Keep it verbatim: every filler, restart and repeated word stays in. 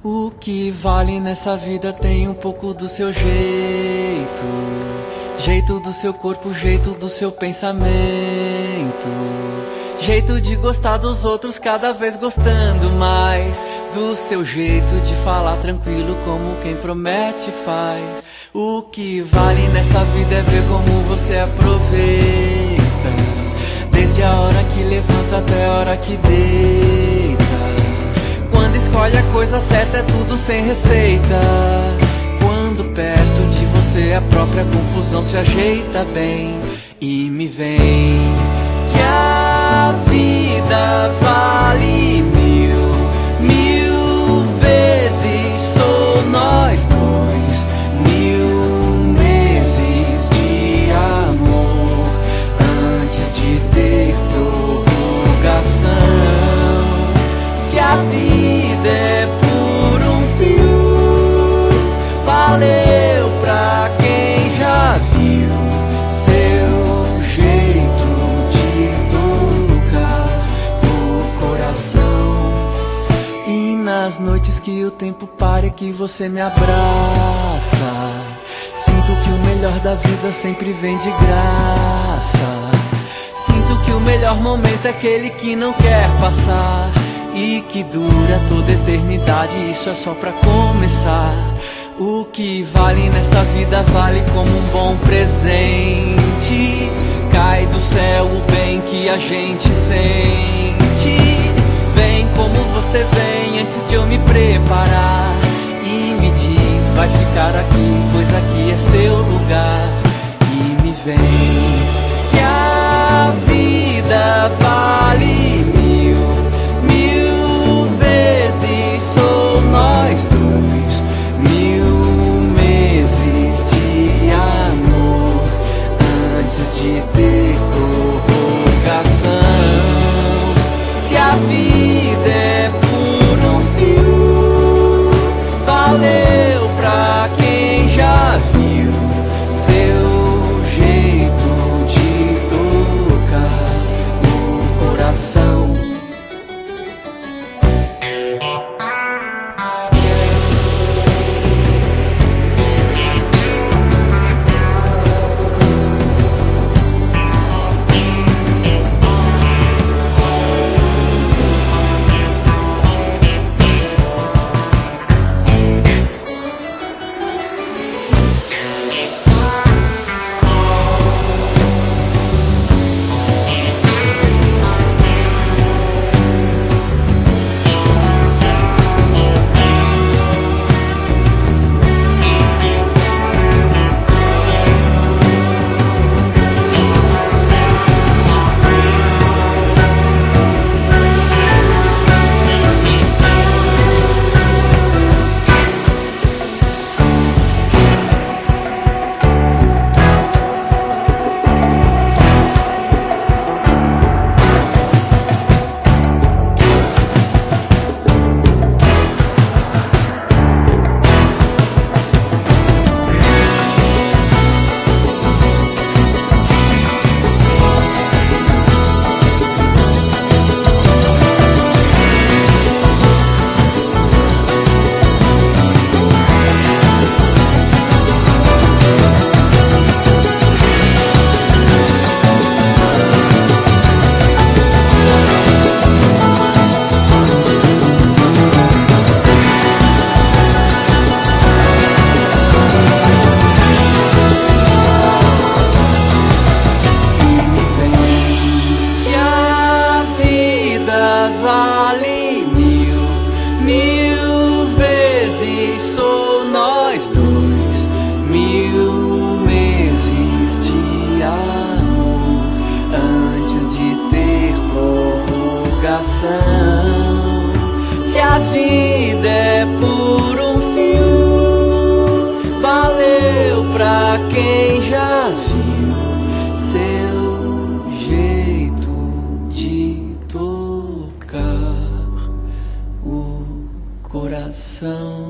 O que vale nessa vida tem um pouco do seu jeito, jeito do seu corpo, jeito do seu pensamento, jeito de gostar dos outros, cada vez gostando mais do seu jeito de falar tranquilo, como quem promete faz. O que vale nessa vida é ver como você aproveita, desde a hora que levanta até a hora que deita. Quando escolhe a coisa certa é tudo sem receita. Quando perto de você a própria confusão se ajeita bem. E me vem que a vida vale mil, mil vezes. Sou nós dois, mil meses de amor antes de ter prorrogação. Se a vida é por um fio, valeu pra quem já viu seu jeito de tocar o coração. E nas noites que o tempo para, que você me abraça, sinto que o melhor da vida sempre vem de graça. Sinto que o melhor momento é aquele que não quer passar e que dura toda a eternidade, isso é só pra começar. O que vale nessa vida vale como um bom presente. Cai do céu o bem que a gente sente. Vem como você vem antes de eu me preparar. E me diz, vai ficar aqui, pois aqui é seu lugar. E me vem que a vida vale mil, mil vezes. Sou nós dois, mil meses de amor antes de ter prorrogação. Se a vida é por um fio, valeu pra quem já viu seu jeito de tocar o coração. Vale mil, mil vezes. Sou nós dois, mil meses de amor antes de ter prorrogação. Se a vida é por um fio, valeu pra quem já viu seu jeito de tocar o coração.